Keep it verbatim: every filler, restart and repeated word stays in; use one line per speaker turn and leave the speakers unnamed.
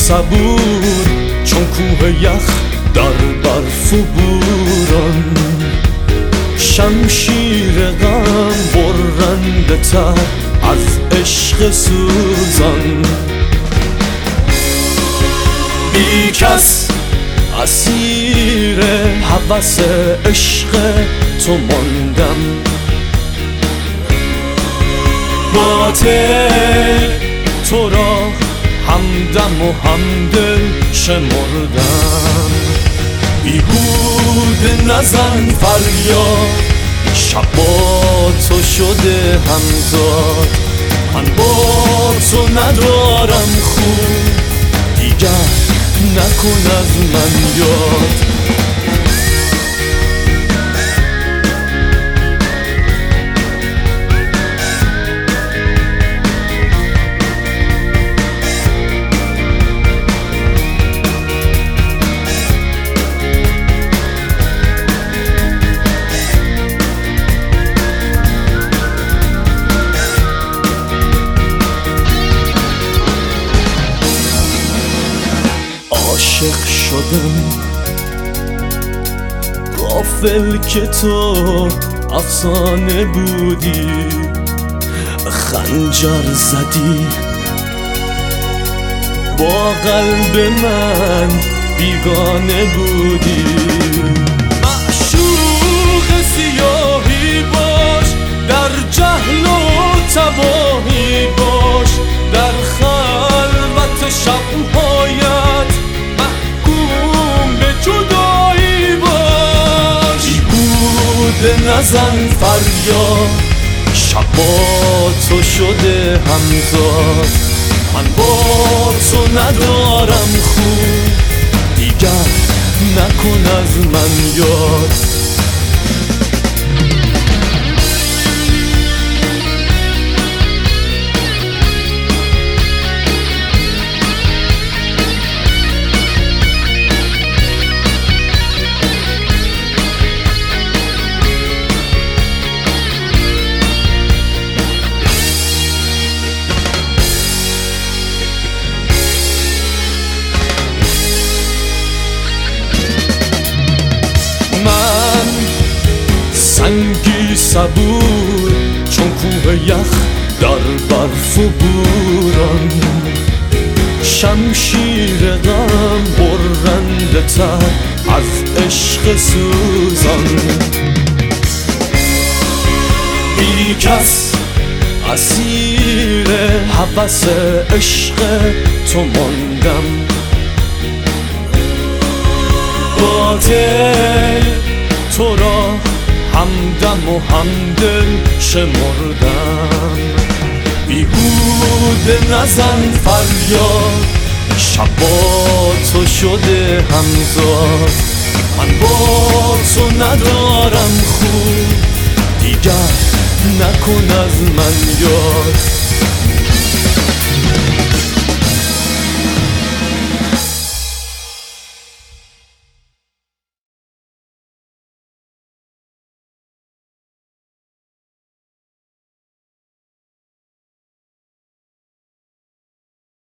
صبور چون کوه یخ در برف و بوران، شمشیر غم برنده تر از عشق سوزان. بی کس اسیر هوس عشق تو ماندم، باطل تو را همدم و همدل شمردم. بیهوده نزن فریاد، شب با تو شده همزاد. من با تو ندارم خون، دیگر نکن از من یاد. عاشق شدم غافل که تو افسانه بودی، خنجر زدی با قلب من بیگانه بودی. معشوق سیاهی باش، در جهل و تباهی باش، در خلوت شب‌هایت محکوم به جدایی باش. بیهوده نزن فریاد، شب با تو شده همزاد. من با تو ندارم خون، دیگر نکن از من یاد. سنگی صبور چون کوه یخ در برف و بوران، شمشیر غم برنده تر از عشق سوزان. بی کس اسیر هوس عشق تو ماندم، باطل تو را همدم و همدل شمردم. بیهوده نزن فریاد، شب با تو شده همزاد. من با تو ندارم خون، دیگر نکن از من یاد.